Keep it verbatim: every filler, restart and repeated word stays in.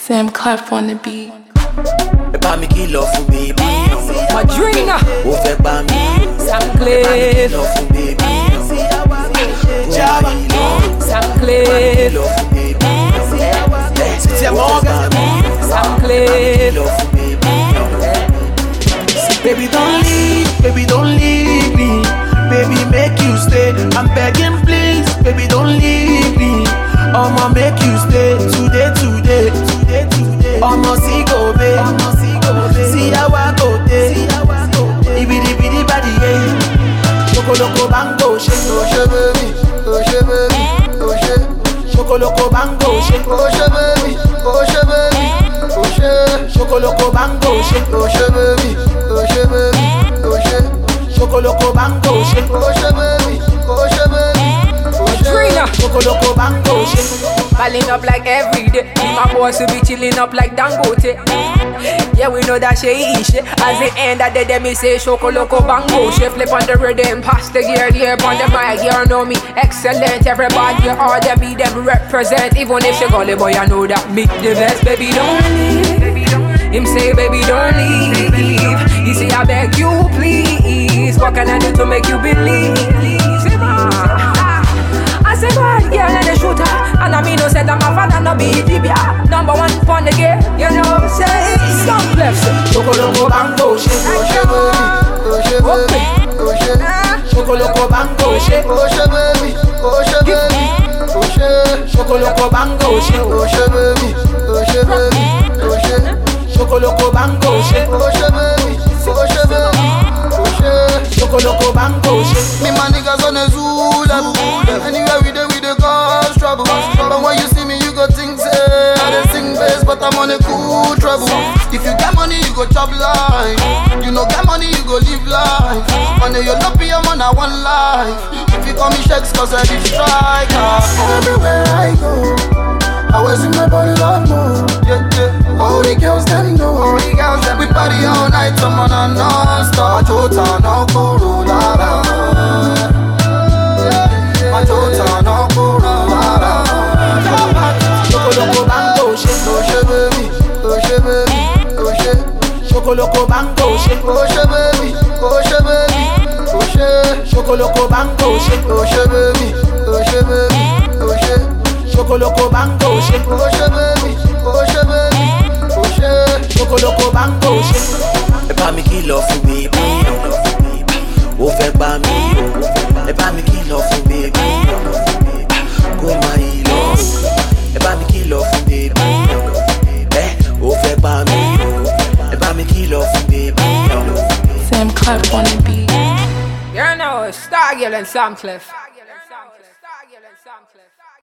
Sam Clef on the beat. Ẹ bá mi kìlọ̀ fún bèbí. Madrina. Ó fẹ́ gbá mi. Sam Ẹ bá mi Clef. kìlọ̀ fún bèbí. Java. Sam Clef. Kìlọ̀ fún bèbí. Sam Clef. Kìlọ̀ fún bèbí. Baby, don't leave, baby, don't leave me. Baby, make you stay. I'm begging, please, baby, don't leave me. I'ma make you stay today, today, today, today. I'ma see go, babe. I'ma see go, babe. See how I go, day. Ibidi, bidi, badi, yeah. Choco loco bango, shake, oh, shake, baby, oh, shake, baby, oh, shake. Choco loco bango, shake, oh, shake, baby, oh, shake, baby, oh, shake. Choco loco bango, shake, oh, shake, baby, oh, shake, baby, oh, shake. Choco loco bango, shake, oh, shake, baby, oh, shake, baby, oh, shake. Choco loco bango, shake. Balling up like every day. Me my boys will be chilling up like Dangote. Yeah, we know that she eat shit. As the end of the day, me say Choco Loco Bango. She flip on the rhythm, pass the gear, gear on the mic. You know me, excellent. Everybody, all them be them represent. Even if she gully boy, I know that me the best. Baby, don't leave. Him say, baby, don't leave. He say, I beg you, please. What can I do to make you believe? Say, ma. I say, God, girl, and the shooter. And I mean, no said I'm a fan and no be Libya. Number one for the game, you know, say, some left. Choco loco bango, shake, oh, shake, baby, oh, shake, baby, oh, shake. Choco loco bango, shake, oh, shake, baby, oh, shake, baby, oh, shake. Choco loco bango, shake, oh, shake, baby, oh, shake, baby, oh, shake. Choco loco bango, shake, oh, shake, baby, oh, shake, baby, oh, shake. Choco loco bango, shake. Me my niggas on the zoo level. Anywhere we dey, we dey cause trouble. But when you see me, you go think say I dey sing bass, but I'm on a cool trouble. If you get money, you go chop life. You no get money, you go live life. Money you no pay, I'm on a one life. If you call me shakes, cause I be striker. Everywhere I go, I always in my body love more. Yeah, yeah. All the girls them know. All the girls them. We party all night, I'm on a non-stop. Jota no kuru la la. My Jota no kuru la la. Choco loco bango, shake, oh, shake, baby, oh, shake, baby, oh, shake. Choco loco bango, shake, oh, shake, baby, oh, shake, baby, oh, shake. Choco loco bango, shake, oh, shake, baby, oh, shake, baby, oh, shake. Choco loco bango, shake, oh, shake, baby, oh, shake, baby, oh, shake. Choco loco bango, shake. Ẹ bá mi kìlọ̀ fún bèbí. Ó fẹ́ gbá mi. Ẹ bá mi kìlọ̀ fún bèbí. Kó má yí lọ. Ẹ bá mi kìlọ̀ fún bèbí. Ẹ ó fẹ́ gbá mi. Ẹ bá mi kìlọ̀ fún bèbí. Sam Clef on the beat. You know, Star Girl and Sam Clef.